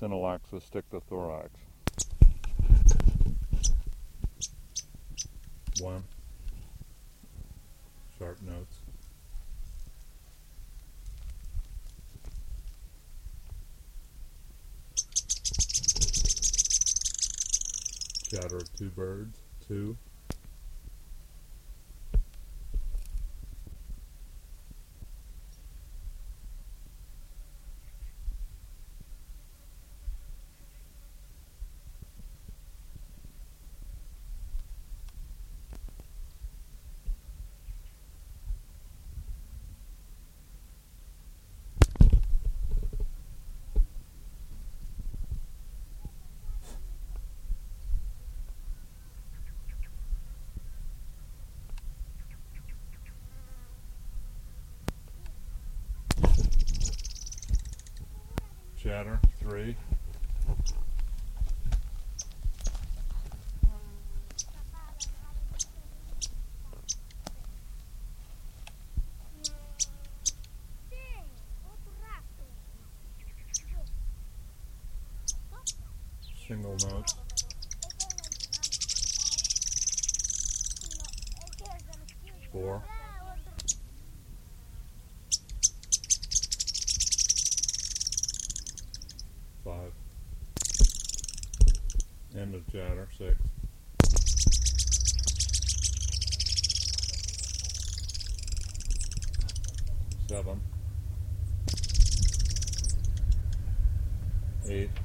synallaxis dictothorax. 1. Sharp notes. Chatter of two birds. 2. Chatter. 3. Single notes. 4. Five. End of chatter. 6. Seven. 8.